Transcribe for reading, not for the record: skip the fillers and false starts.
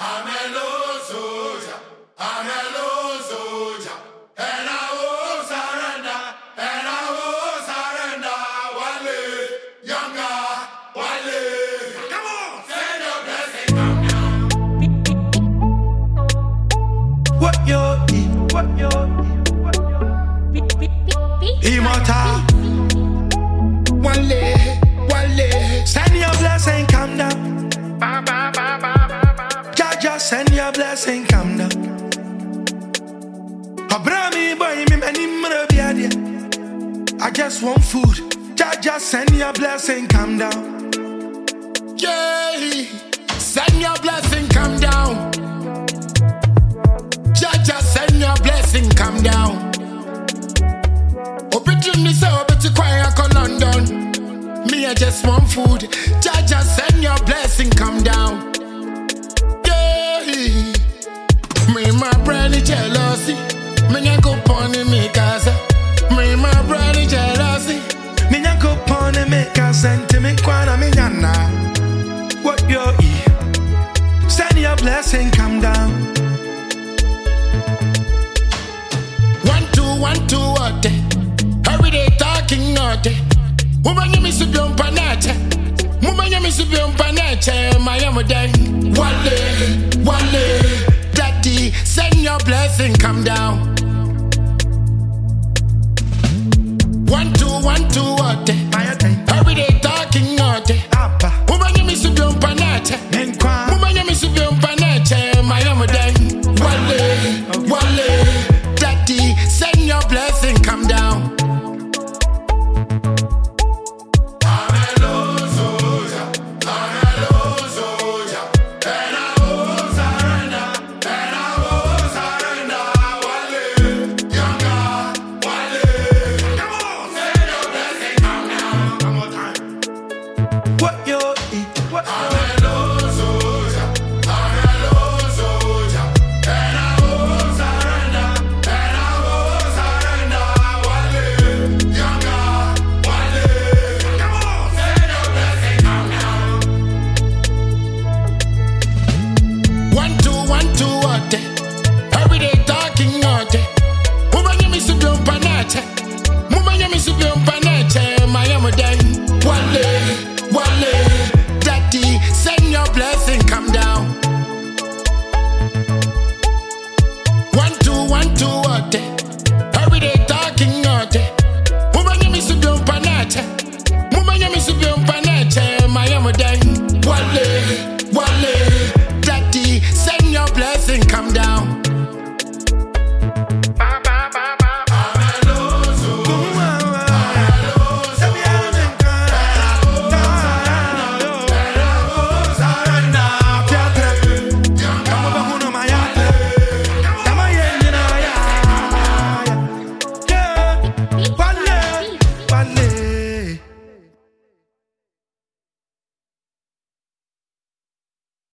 I'm a low soldier. I'm a low soldier. And I won't surrender. And I won't surrender. Wale, younger, Wale. Come on, send your blessing, come down. What you eat? What you eat? Immortal. Wale. Send your blessing, come down. Jaja, send your blessing, come down. Abrami boy, me many mother. I just want food. Jaja, send your blessing, come down. Yeah, send your blessing, come down. Jaja, send your blessing, come down. Opportunity so but you quiet call London. Me I just want food. Jaja, send your blessing, come down. Yeah, me my brother jealousy. Me nyan go pony me casa. Me my brother jealousy. Me nyan go pony me casa. Senti me kwana me nyana. What you eat? Send your blessing, come down. 1 2 what? Every day talking naughty. Woman you miss you panache. Woman you miss you panache. My am a day.